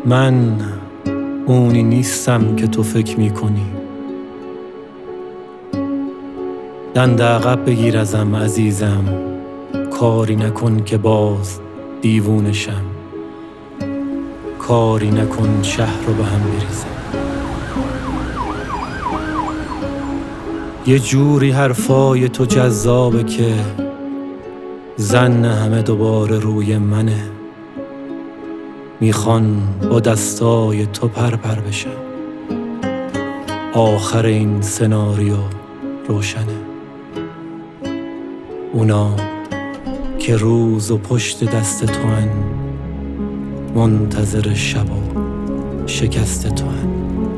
من اونی نیستم که تو فکر میکنی. دنده عقب بگیر ازم عزیزم، کاری نکن که باز دیوونشم. کاری نکن شهر رو به هم بریزم. یه جوری حرفای تو جذابه که زن همه دوباره روی منه. میخوان با دستای تو پر بشم. آخر این سناریو روشنه. اونا که روز و پشت دست تو هن، منتظر شب و شکست تو هن.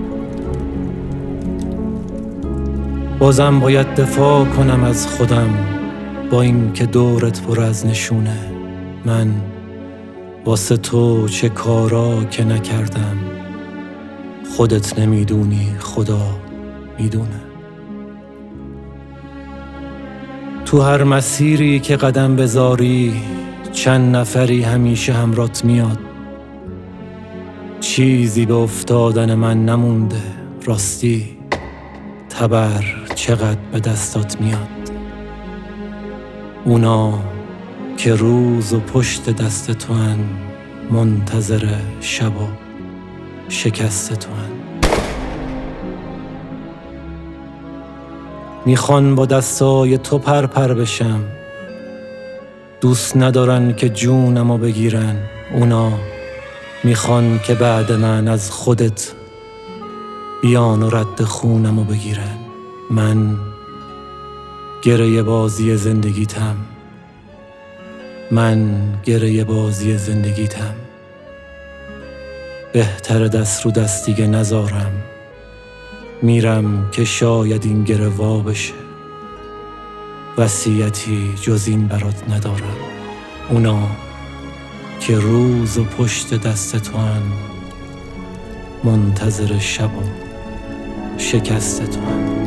بازم باید دفاع کنم از خودم، با این که دورت پر از نشونه. من واسه تو چه کارا که نکردم، خودت نمیدونی خدا میدونه. تو هر مسیری که قدم بذاری، چند نفری همیشه همرات میاد. چیزی به افتادن من نمونده، راستی تبر چقدر به دستات میاد. اونا که روز و پشت دست تو هن، منتظر شب و شکست تو هن. میخوان با دستای تو پر بشم. دوست ندارن که جونمو بگیرن. اونا میخوان که بعد من از خودت بیان و رد خونمو بگیرن. من گره بازی زندگیتم. من گره بازی زندگیتم. بهتر دست رو دست دیگه نذارم. میرم که شاید این گره وا بشه. وصیتی جز این برات ندارم. اونا که روز و پشت دست تو هن، منتظر شب و شکست تو هن.